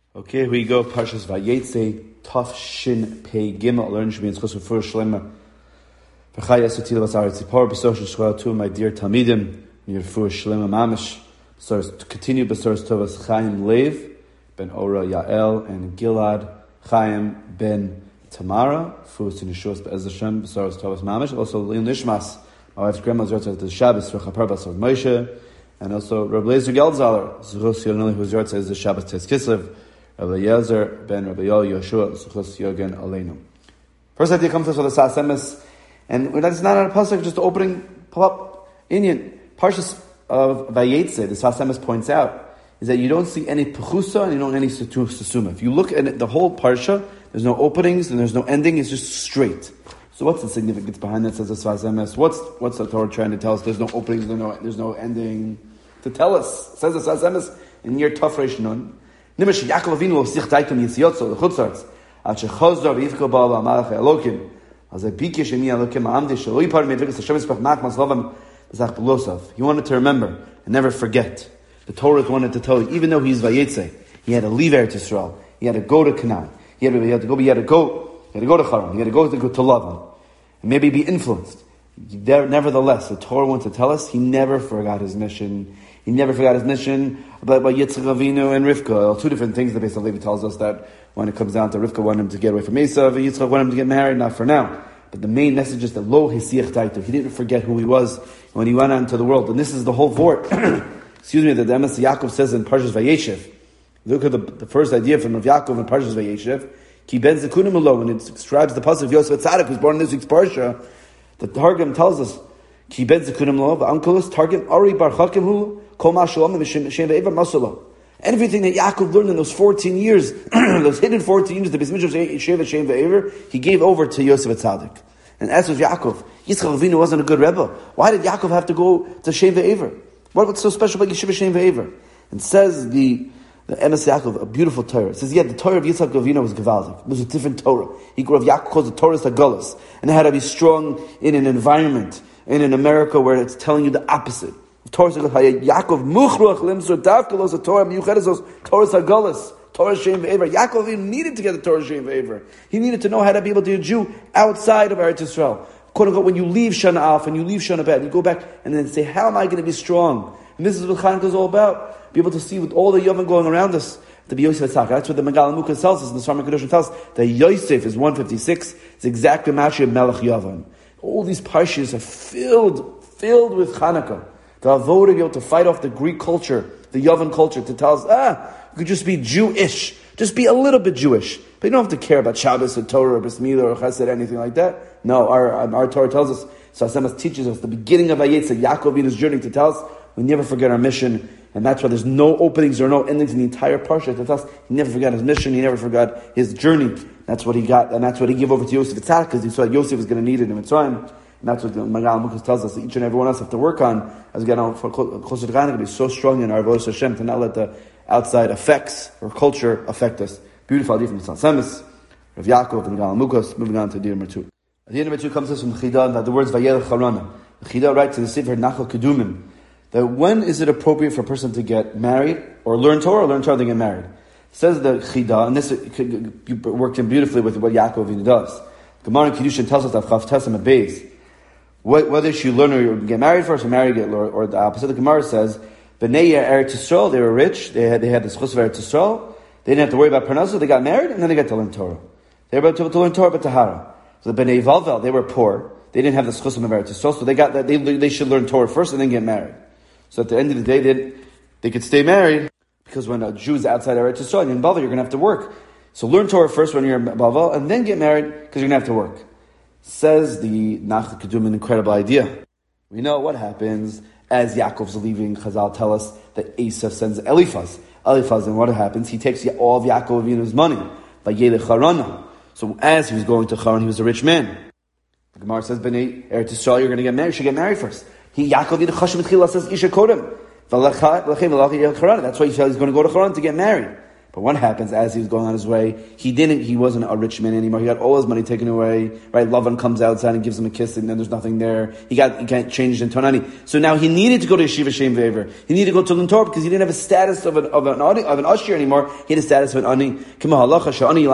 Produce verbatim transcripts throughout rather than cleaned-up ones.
Okay, here we go. Parshas Vayetze, Taf Shin Pei Gimel. Learn Shmi and Chos Rufur Shlema. V'chai Esotil Basar Tzipor B'Sor Shishwal Tu, my dear Talmidim, Yirfur Shlema Mamish. To continue B'Sor Tovas Chaim Lev ben Ora Yael and Gilad Chaim ben Tamara. Fus in Yeshua Be'ez Hashem B'Sor Tovas Mamish. Also Leon Nishmas, my wife's grandma's Yortzah at the Shabbos V'chapar Basar Moshe, and also Rabbi Lezer Geldzaler Zechus Yoneli whose Yortzah is the Shabbos Tes Kislev. Rabbi Yezer ben Rabbi Yoel Yoshua Zechus Yogen Aleinu. First idea comes to us with the Sas Emes, and that's not on a pasuk, just the opening pop Indian Parshas of Vayetze. The Sas Emes points out is that you don't see any pechusa and you don't see any susuma. If you look at it, the whole parsha, there's no openings and there's no ending. It's just straight. So what's the significance behind that? Says the Sas Emes. What's what's the Torah trying to tell us? There's no openings. There's no there's no ending to tell us. Says the Sas Emes in year Taf Reish Nun. Nimesh Yaakov Avinu sich taitem yitziyotzo lechutzarts at shechozor v'yivko ba'al ha'malach elokim as a bikish emi elokim ha'amdi shelo yipar me'edvikas Hashem yispach machmas lovam zach belosav. He wanted to remember and never forget. The Torah wanted to tell you, even though he's Vayetze, he had to leave Eretz Yisrael. He had to go to Canaan. He had to, he had to go. He had to go. He had to go to Haran. He had to go to, go to Lavan, and maybe be influenced. There, nevertheless, the Torah wants to tell us he never forgot his mission. He never forgot his mission about, about Yitzchak Avinu and Rivka. Two different things. The Beis Halevi tells us that when it comes down to Rivka wanted him to get away from Esav, Yitzchak wanted him to get married, not for now. But the main message is that Lo Hisiach Taitu. He didn't forget who he was when he went out into the world. And this is the whole vort, excuse me, that the Emes Yaakov says in Parshas Vayeshev. Look at the, the first idea from Rav Yaakov in Parshas Vayeshev. Ki ben zekunim alo, when it describes the pasuk of Yosef Tzaddik, who's born in this week's parsha, the Targum tells us, Ki ben zekunim alo, v'ankulis Targum Ari bar Chakim hu, kol ma shalom v'shem ve'ever masalo. Everything that Yaakov learned in those fourteen years, those hidden fourteen years, the Beis Midrash Sheva Shem ve'ever, he gave over to Yosef Tzaddik. And as was Yaakov, Yitzchak Avinu wasn't a good rebbe. Why did Yaakov have to go to Shem ve'ever? What, what's so special about Yeshiva Shem ve'ever? And says the the Emes Yaakov, a beautiful Torah. It says, yeah, the Torah of Yitzchak Avinu was Gevaldik. It was a different Torah. He Rav Yaakov calls the Torah Sagolas. And it had to be strong in an environment, in an America where it's telling you the opposite. Torah Sagolas, Yaakov Muchruach Limsur Davkalos, the Torah Miyuchedesos, Torah Sagolas, Torah Shem Ve'ever. Yaakov Avinu needed to get the Torah Shem Ve'ever. He needed to know how to be able to be a Jew outside of Eretz Yisrael. Quote unquote, when you leave Shana Alf and you leave Shana Bet, you go back and then say, how am I going to be strong? And this is what Chanukah is all about. Be able to see with all the Yovan going around us, to be Yosef Tzaddik. That's what the Megal Mukas tells us, and the Sarma Kedoshim tells us, that Yosef is one fifty-six, it's exactly Mashi of Melech Yovan. All these parshas are filled, filled with Chanukah. The avodah to be able to fight off the Greek culture, the Yovan culture, to tell us, ah, you could just be Jewish. Just be a little bit Jewish. But you don't have to care about Shabbos or Torah or Bris Milah or Chesed or anything like that. No, our, our Torah tells us, Sas Emes teaches us the beginning of Vayetze, Yaakov Avinu's journey, to tell us we never forget our mission, and that's why there's no openings or no endings in the entire parsha. To tell us he never forgot his mission, he never forgot his journey. That's what he got, and that's what he gave over to Yosef Tzaddik, because he saw Yosef was going to need it in Mitzrayim. And that's what the Magal Mukas tells us that each and every one of us have to work on as we get on for closer to God, to be so strong in our Avodas Hashem to not let the outside effects or culture affect us. Beautiful idea from the Sas Emes, Rav Yaakov, and Magal Mukas. Moving on to Dir number two. The number two comes to us from Chida, that the words Vayelech Harana. Chida writes in the Sefer Nachal Kedumim that when is it appropriate for a person to get married or learn Torah or learn Torah to get married? Says the Chida, and this worked in beautifully with what Yaakov Avinu does. Gemara in Kiddushin tells us that Chav Tesam at Beis, whether she learn or get married first or marry get or, or the opposite. The Gemara says, Bnei Eretz Yisrael, they were rich, they had they had the schus of Eretz Yisrael, they didn't have to worry about parnasa, they got married and then they got to learn Torah. They were able to learn Torah but Tahara. So the Bnei Valvel, they were poor, they didn't have the schus of Eretz Yisrael, so they got that they they should learn Torah first and then get married. So at the end of the day, they, they could stay married, because when a Jew is outside Eretz Yisrael, you're in Bavel, you're going to have to work. So learn Torah first when you're in Bavel, and then get married, because you're going to have to work. Says the Nachal Kedumim, an incredible idea. We know what happens as Yaakov's leaving. Chazal tell us that Esav sends Eliphaz. Eliphaz, and what happens? He takes all of Yaakov Avinu's money, by Yelech Harana. So as he was going to Haran, he was a rich man. The Gemara says, Bnei Eretz Yisrael, you're going to get married, you should get married first. He Yaakov Avinu Chashem Tchila says Isha Kodem. That's why he said he's going to go to Haran to get married. But what happens as he was going on his way? He didn't. He wasn't a rich man anymore. He got all his money taken away. Right? Lavan comes outside and gives him a kiss, and then there's nothing there. He got he got changed into an ani. So now he needed to go to yeshiva shem v'aver. He needed to go to learn Torah because he didn't have a status of an of an of an usher anymore. He had a status of an ani. So we see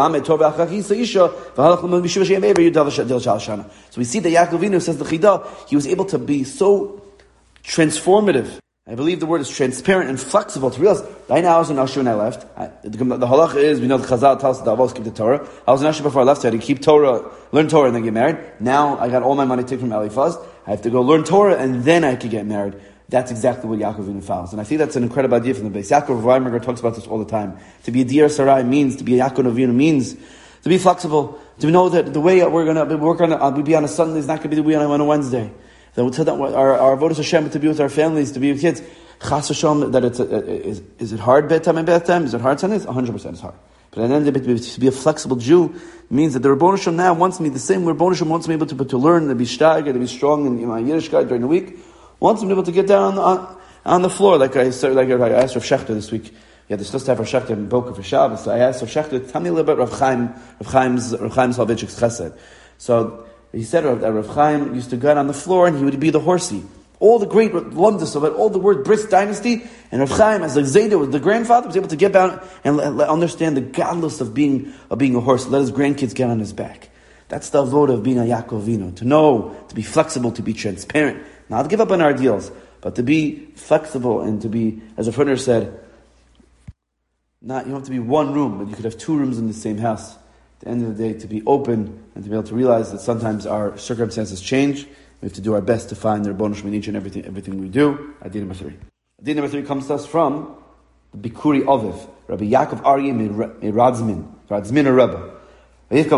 that Yaakov Avinu says the Chidah. He was able to be so transformative. I believe the word is transparent and flexible to realize, right now I was an usher when I left. I, the, the halacha is, we know the Chazal tells us that I always keep the Torah. I was an usher before I left, so I had to keep Torah, learn Torah and then get married. Now I got all my money taken from Eliphaz. I have to go learn Torah and then I could get married. That's exactly what Yaakov Avinu follows. And I think that's an incredible idea from the base. Yaakov Weinberger talks about this all the time. To be a Dir Sarai means, to be a Yaakov Avinu means, to be flexible, to know that the way we're going to work on it, we be on a Sunday is not going to be the way on a Wednesday. That we'll tell that our our avodas Hashem to be with our families, to be with kids. Chas Hashem, that it's a, is is it hard bedtime and bedtime? Is it hard Sundays? One hundred percent, it's hard. But at the end of the day, to be a flexible Jew means that the Rebbeinu Shem now wants me the same. Rebbeinu Shem wants me able to to learn, to be steiger, to be strong in my Yiddishkeit during the week. Wants me able to get down on the, on, on the floor, like I started, like I asked Rav Shechter this week. Yeah, they're supposed to have Rav Shechter in Boca for Shabbos. So I asked Rav Shechter, tell me a little bit Rav Chaim, Rav Chaim's Rav Chaim Soloveitchik's Chesed. So he said that Rav Chaim used to get on the floor and he would be the horsey. All the great wonders of it, all the word Bris dynasty, and Rav Chaim, as like Zayda was the grandfather, was able to get down and understand the godless of being of being a horse. Let his grandkids get on his back. That's the avoda of being a Yaakov Avinu. To know, to be flexible, to be transparent, not to give up on our ideals, but to be flexible and to be, as a friend said, not you don't have to be one room, but you could have two rooms in the same house. At the end of the day, to be open and to be able to realize that sometimes our circumstances change. We have to do our best to find the Rebbeinu Shem in each and everything, everything we do. Adin number three. Adin number three comes to us from the Bikuri Oviv, Rabbi Yaakov Aryeh Miradzmin, Radzmin Rebbe. This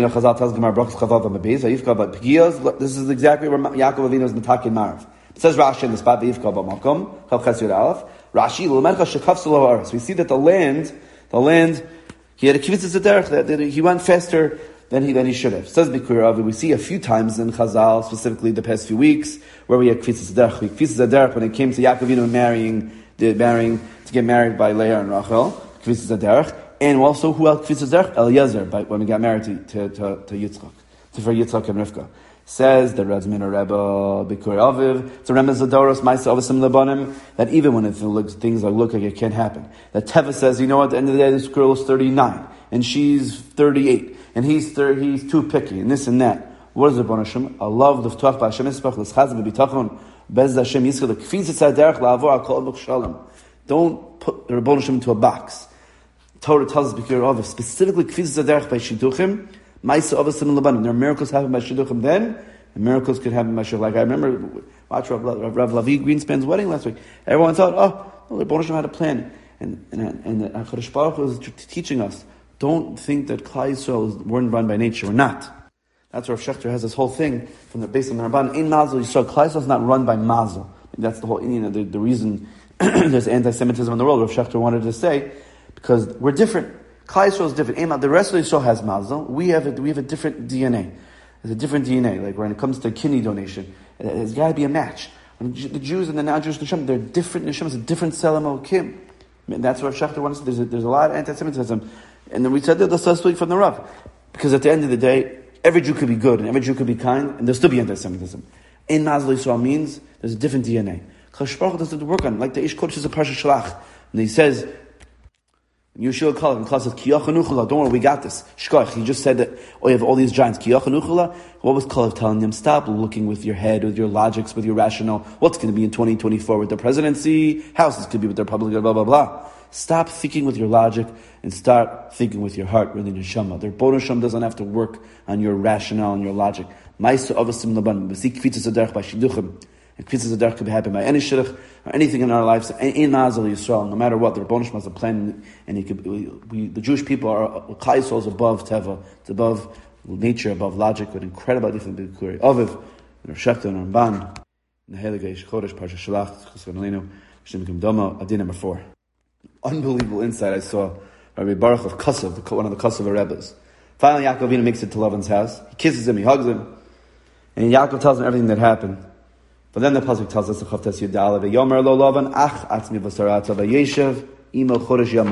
is exactly where Yaakov Avinu is Metakin Marav. It says Rashi in the spot, Rashi, we see that the land, the land, he had a kvitzis derech, that he went faster than he than he should have. It says Bikuri Oviv. We see a few times in Chazal, specifically the past few weeks, where we had kvitzis derech. Kvitzis derech when it came to Yaakov Avinu marrying, marrying to get married by Leah and Rachel, kvitzis derech. And also, who else kvitzis derech? Eliezer, when we got married to to to, to Yitzchak, to for Yitzchak and Rivka. Says the Radzmin Rebbe Bikuri Oviv. It's a remez Zadoros Ma'aseh Ovasim Lebanim, that even when it looks things like look like it can't happen, that Teva says, you know, at the end of the day, this girl is thirty-nine and she's thirty-eight and he's thirty, he's too picky and this and that. What is the Rebbeinu Shem? A love the V'tuach B'Hashem Yisbach L'Schazim V'Bitachon Bez Hashem Yisrael Kfitzis Haderech La'avor Hakol B'Shalom. Don't put the Rebbeinu Shem into a box. Torah tells us Bikuri Oviv specifically Kfitzis Haderech by Shidduchim. Ma'aseh Ovasim Lebanim. There are miracles happen by Shidduchim then, and miracles could happen by Shidduchim. Like I remember, watch Rav, Rav, Rav Lavi Greenspan's wedding last week. Everyone thought, oh, well, the Rebbeinu Shem had a plan, and and and the HaKadosh Baruch Hu was teaching us. Don't think that Klal Yisrael weren't run by nature. We're not. That's where Rav Shechter has this whole thing from the based on the Ramban. In Mazel Yisrael, Klal Yisrael is not run by Mazel. That's the whole. You know, the, the reason there's anti-Semitism in the world. Rav Shechter wanted to say because we're different. Klal Yisrael is different. The rest of Yisrael has Mazel. We have a, we have a different D N A. There's a different D N A. Like when it comes to kidney donation, there's got to be a match. The Jews and the non-Jewish Neshama, they're different Neshamas, a different Selam Elokim. That's what Rav Shechter wants to say. There's a, there's a lot of anti-Semitism. And then we said that the last week from the Rav. Because at the end of the day, every Jew could be good and every Jew could be kind and there'll still be anti-Semitism. In Mazel Yisrael means there's a different D N A. Kadosh Baruch Hu doesn't work on it. Like the Ish Kodesh is a Parsha Shalach. And he says, Yeshua Kal, and Kal says, Kiyach Anuchula, don't worry, we got this. Shkoich, he just said that, oh, you have all these giants. Kiyach Anuchula, what was Kalev telling them? Stop looking with your head, with your logics, with your rational. What's going to be in twenty twenty-four with the presidency? Houses could be with the Republic, blah, blah, blah. Stop thinking with your logic and start thinking with your heart, really, Neshama. The Rebbeinu Shem doesn't have to work on your rationale and your logic. Ma'aseh Ovasim Laban, B'si Kvitzis Haderech by Shidduchim. And Kvitzis Haderech could happen by any shidduch or anything in our lives. In Mazel Yisrael, no matter what, the Rebbeinu Shem has a plan, and he could, we, we, the Jewish people are Klal Yisrael is above Teva, it's above nature, above logic, with incredible different Bikuri Oviv, and Rav Shechter and Ramban, and the Heilige Ish Chodesh Parsha Shalach, Chesed Aleinu, Shem Kim Doma, Adin number four. Unbelievable insight I saw. Rabbi Baruch of Kasav, one of the Kasav Rebbes. Finally, Yaakov Avinu makes it to Lavan's house. He kisses him, he hugs him, and Yaakov tells him everything that happened. But then the pasuk tells us the Chavtes Yudala ve'yomer lo Lavan ach atzmi v'sarata ve'yeshev imo chodesh yamin.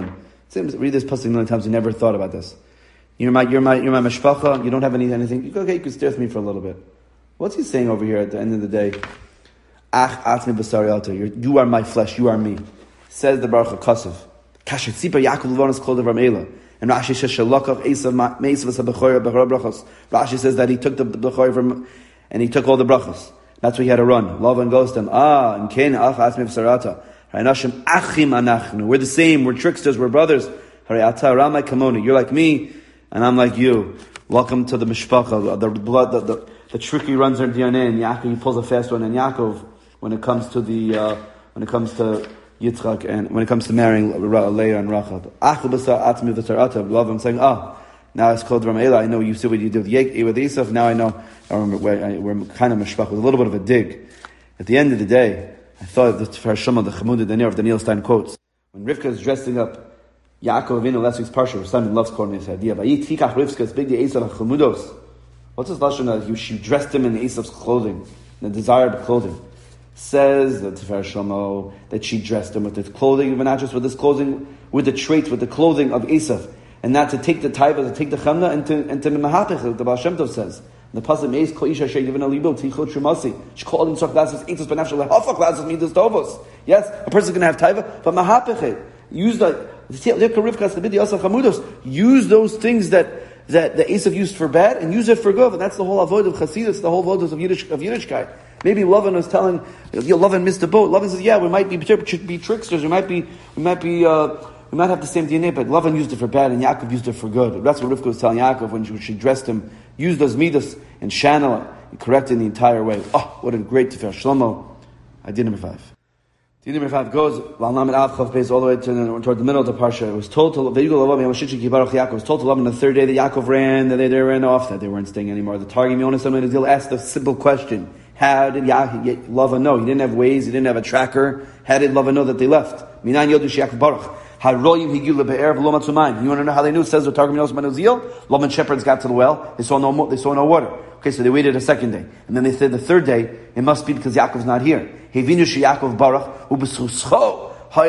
Seems, read this pasuk a million times, you never thought about this. You're my, you're my, you're my mashpacha, you don't have any, anything. You go, okay, you can stare with me for a little bit. What's he saying over here at the end of the day? Ach atmi b'sari alta, you are my flesh, you are me. Says the Baruch HaKasav. Kasher tzipar Yaakov levonos kol devar meila. And Rashi says, Shalakav Esav Me'esav B'chor B'chor brachos. Rashi says that he took the b'chor from, and he took all the brachos. That's why he had to run. Lavan goes to him, ah, and Cain, ach atmi b'sarata. Ha'inashim achim anachnu. We're the same, we're tricksters, we're brothers. Ha're'ata ramai kamoni. You're like me, and I'm like you. Welcome to the mishpacha, the blood, the, the, the tricky runs in D N A, and Yaakov, he pulls a fast one, and Yaakov, when it comes to the, uh, when it comes to Yitzchak, and when it comes to marrying Leah and Rachel, love, I'm saying, ah, now it's called Ramela. I know you see what you did with Yek, with Esav. Now I know, I remember, we're, we're kind of mishpach with a little bit of a dig. At the end of the day, I thought that for Shema, the Chamud Daniel of Daniel Stein quotes, when Rivka is dressing up Yaakov Avinu, last week's parsha, Simon loves calling this idea. Vayitchikach Rivka's big the Esav Chamudos. What's this lashon that she dressed him in Esav's clothing, the desired clothing? Says the Tifer Shlomo that she dressed him with this clothing, but not just with this clothing, with the traits, with the clothing of Esav, and not to take the taiva, to take the chamna, and to and to the mahapich. The Baal Shem Tov says the pasuk meis kol isha she'yivin alibo tichot shumasi. She called himself glasses eatus benafshel lehafach glasses midas tovos. Yes, a person can have taiva, but mahapich. Use the use those things that that the Esav used for bad and use it for good, and that's the whole avoid of Chasidus, the whole avoid of Yiddish of Yiddishkeit. Maybe Lovin was telling, you know, Lovin missed the boat. Lovin says, yeah, we might be, be tricksters. We might be, we might be, uh, we might have the same D N A, but Lovin used it for bad and Yaakov used it for good. That's what Rivka was telling Yaakov when she, when she dressed him. Use those midas and channel it and correct it in the entire way. Oh, what a great Tifer Shlomo. I did number five. The number five goes, all the way to the, toward the middle of the parsha. It was told to Yaakov was told to Lavan on the third day that Yaakov ran, that they, they ran off, that they weren't staying anymore. The Targum Yonas Amid asked the simple question. How did Yaakov, Lavan know? He didn't have Waze, he didn't have a tracker. How did Lavan know that they left? Minan Yodush Yaakov Baruch. Haroyim Higula Be'er V'lo Matzu Mayim. You want to know how they knew? It says the Targum Yonas Manuzil. Lavan shepherds got to the well. They saw no, they saw no water. Okay, so they waited a second day. And then they said the third day, it must be because Yaakov's not here. Hevinu Yaakov Baruch, Ubesuscho,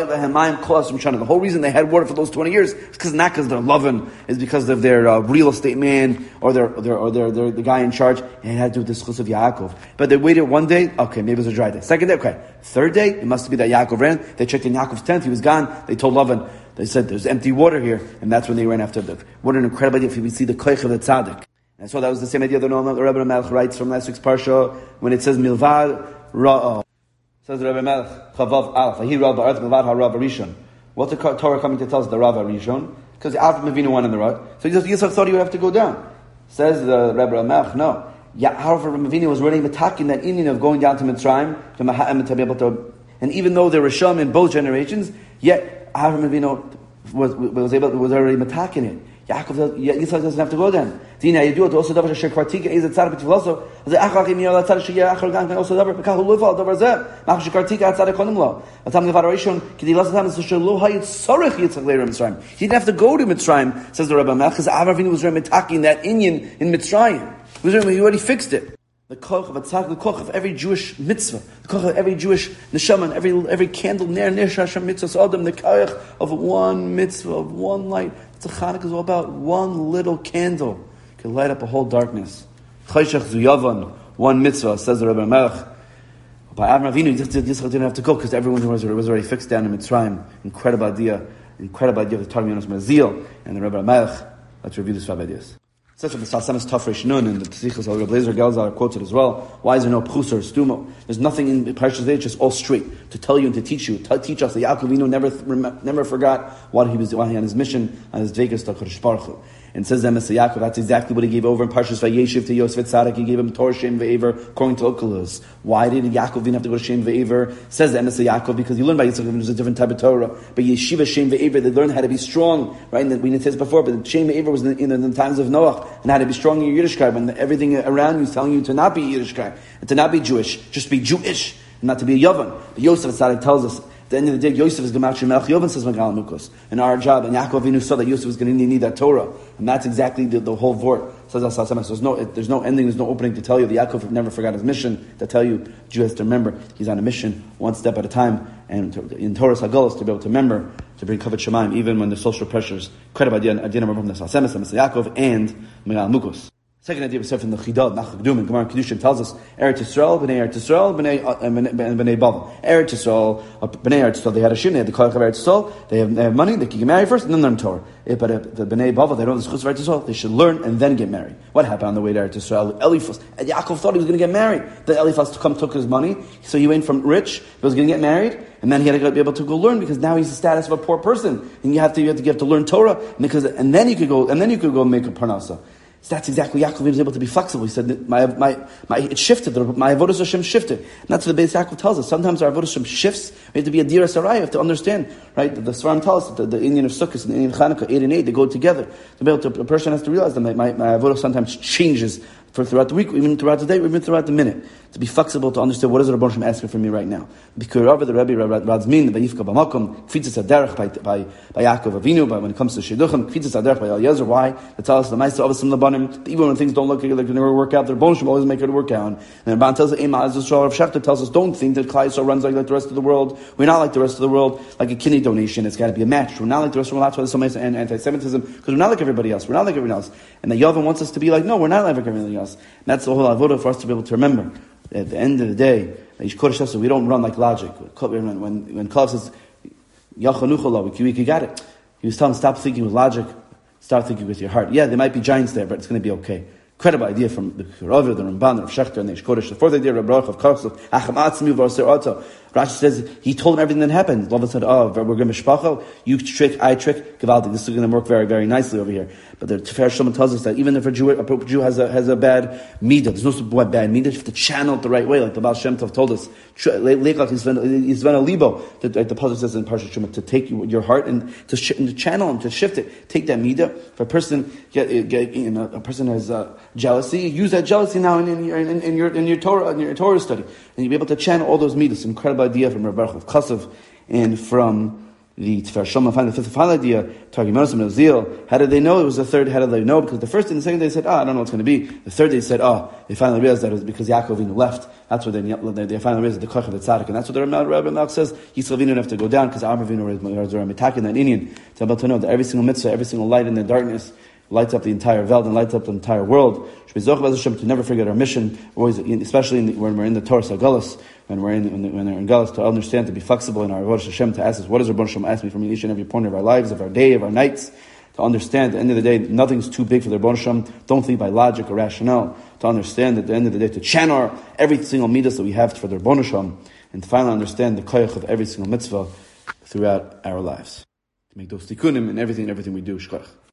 the whole reason they had water for those twenty years is because not because they're loving, is because of their uh, real estate man or their or their or their, their the guy in charge. And it had to do with the schus of Yaakov. But they waited one day, okay, maybe it was a dry day. Second day, okay. Third day, it must be that Yaakov ran. They checked in Yaakov's tent, he was gone. They told Lavan, they said there's empty water here, and that's when they ran after them. What an incredible idea if we see the koich of the tzaddik. And so that was the same idea that the Rebbe Melech writes from last week's parsha when it says milvad ra'ah. Says the Rebbe Melech Chavav Alf. He Rav Ba'arth milvad ha'Rav Rishon. What's the Torah coming to tell us the Rav Rishon? Because Avram Avinu won in the right. So Yisrael thought he would have to go down. Says the Rebbe Melech, no. Avram Avinu was already attacking that Indian of going down to Mitzrayim to Maha'im to be able to. And even though there were Sham in both generations, yet Avram Avinu was was able was already attacking it. Yaakov, Yitzchak doesn't have to go then. Dina, you do it also. Davar shekh kvartika is a tzad b'tiv also. As a achar kim yol tzad sheyeh achar gan also davar b'kach luval davar zeh. Mach shekh kvartika tzad konim lo. Atam levar rishon kidi las atam so shelo hayit sorech Yitzchak leir Mitzrayim. He didn't have to go to Mitzrayim, says the Rebbe Melech, because Avram Avinu was attacking that Inyan in Mitzrayim. He already fixed it. The koch of a tzad, the koch of every Jewish mitzvah, the koch of every Jewish neshama, every every candle ner ner shasham mitzvah adam, the koch of one mitzvah, of one light. It's a Chanukah is all about one little candle can light up a whole darkness. Chayshach zuyavan, one mitzvah, says the Rebbe Melech. By Avram Avinu, Yitzchak didn't have to go because everyone was, was already fixed down in Mitzrayim. Incredible idea, incredible idea of the Targum Yonos Mazil and the Rebbe Melech. Let's review these five ideas. Such a B'Salsemis Tafresh Nun and the Tzichas al Rebbe Lezer Gelzar are quoted as well. Why is there no Pchus or Stumo? There's nothing in Parashas Vayet, just all straight to tell you and to teach you, to teach us that Yaakov Avinu never never forgot what he was doing on his mission, on his Dvekas to Kodesh Baruch Hu. And says them as Yaakov, that's exactly what he gave over in Parshas Vayeshiv to Yosef Tzadik. He gave him Torah Shem Ve'ever according to Okulus. Why did Yaakov Avinu have to go to Shem Ve'ever? Says them as Yaakov because you learn by Yitzchak Avinu is a different type of Torah. But Yeshiva Shem Ve'ever, they learned how to be strong, right? And we said this before, but Shem Ve'ever was in the, in the times of Noach and how to be strong in your Yiddishkeit when everything around you is telling you to not be Yiddishkeit and to not be Jewish, just be Jewish and not to be a Yavan. But Yosef Tzadik tells us At the end of the day, Yosef is Gematria Melech Yovan, says Megal Mukos. And our job, and Yaakov Avinu saw that Yosef was going to need that Torah. And that's exactly the, the whole vort. Says Asal Samach. So there's no, there's no ending, there's no opening to tell you that Yaakov never forgot his mission, to tell you, the Jew has to remember, he's on a mission, one step at a time, and to, in Torah Sagolos, to be able to remember, to bring Kavod Shemaim, even when the social pressures, Kredav Adina Rabam Asal Samach, Yaakov, and Megal Mukos. Second idea was from the Chidad, Nachal Gedum, and Gemara Kedushin tells us, Eretz Yisrael, Bnei Eretz Yisrael, Bnei uh, Bnei Bavel. Eretz Yisrael, uh, Bnei Eretz Yisrael, they had a shin, they had the Koyach of Eretz Yisrael, they have, they have money, they can get married first, and then learn Torah. If, but uh, the Bnei Bavel, they don't have the Chutz of Eretz Yisrael, they should learn and then get married. What happened on the way to Eretz Yisrael? Eliphaz, and Yaakov thought he was going to get married. The Eliphaz to come took his money, so he went from rich, he was going to get married, and then he had to be able to go learn, because now he's the status of a poor person, and you have to you have to, you have to learn Torah, because and then you could go and then you could go make a parnasa. So that's exactly Yaakov was able to be flexible. He said, "My my my it shifted. My avodas Hashem shifted." And that's what the Beis Yaakov tells us. Sometimes our avodas Hashem shifts. We have to be a dira sarai. You have to understand, right? The, the Svarim tell us that the, the Indian of Sukkot and the Indian of Chanukah, eight and eight, they go together. To be able to, a person has to realize that my my, my avodah sometimes changes for throughout the week, even throughout the day, even throughout the minute. To be flexible, to understand what is the Rebbe Hashem asking from me right now. Because the Rebbe Radzmin, the Vayifka B'makom, Kfitzas Aderech by by by Yaakov Avinu, by when it comes to Shidduchim, Kfitzas Aderech by Eliezer. Why? That tells us the Meister of some Labanim, even when things don't look like they're going to work out, the Rebbe Hashem always make it work out. And the Ramban tells us, Ema Azizrael Rav Shechter tells us, don't think that Klal Yisrael runs like, like the rest of the world. We're not like the rest of the world, like a kidney donation. It's got to be a match. We're not like the rest of the world. That's why there's so much anti-Semitism, because we're not like everybody else. We're not like everyone else. And the Yavin wants us to be like, no, we're not like everything else. And that's the whole avodah for us to be able to remember. At the end of the day, we don't run like logic. When when, when Kalev says, we, we got it. He was telling, stop thinking with logic, start thinking with your heart. Yeah, there might be giants there, but it's going to be okay. Incredible idea from the Rav, the Ramban, the Rav Shechter, and the Ish Kodesh. The fourth idea, Rav Baruch of Karsov, Acham Atzmi v'Aser Oto. Rashi says, he told him everything that happened. Lova said, oh, we're going to mishpacha, you trick, I trick, Gavaldi. This is going to work very, very nicely over here. But the Tifer Shlomo tells us that even if a Jew, a Jew has a, has a bad midah, there's no bad midah, you have to channel it the right way, like the Baal Shem Tov told us. Leikach Yizvena Libo, like the Pasuk says in Parshat Shemot, to take your heart and to, sh- and to channel and to shift it. Take that midah. If a person get, get you know, a person has uh, jealousy, use that jealousy now in, in, your, in, in your in your Torah in your Torah study, and you'll be able to channel all those midas. Incredible idea from Rav Baruch of Kasav and from the Tifer Shlomo. Find the fifth final idea, Targum Yosef and Oziel. How did they know it was the third? How did they know? Because the first and the second day they said, "Ah, oh, I don't know what's going to be." The third day they said, "Ah," oh, they finally realized that it was because Yaakov Avinu left. That's what they, they, they finally realized the koch of the tzaddik, and that's what the Rebbe Malch says. Yisrael Avinu have to go down because Avram Avinu was attacking that Indian. It's about to know that every single mitzvah, every single light in the darkness lights up the entire world and lights up the entire world. To never forget our mission, always, especially in the, when we're in the Torah Sagolos, when we're in when, the, when they're in Galus, to understand, to be flexible in our Avodah Hashem, to ask us, what does Rebbe Hashem ask me from each and every point of our lives, of our day, of our nights, to understand, at the end of the day, nothing's too big for the Rebbe Hashem. Don't think by logic or rationale. To understand, at the end of the day, to channel every single midas that we have for the Rebbe Hashem, and to finally understand the koyach of every single mitzvah throughout our lives. To make those tikkunim in everything and everything we do. Shkoch.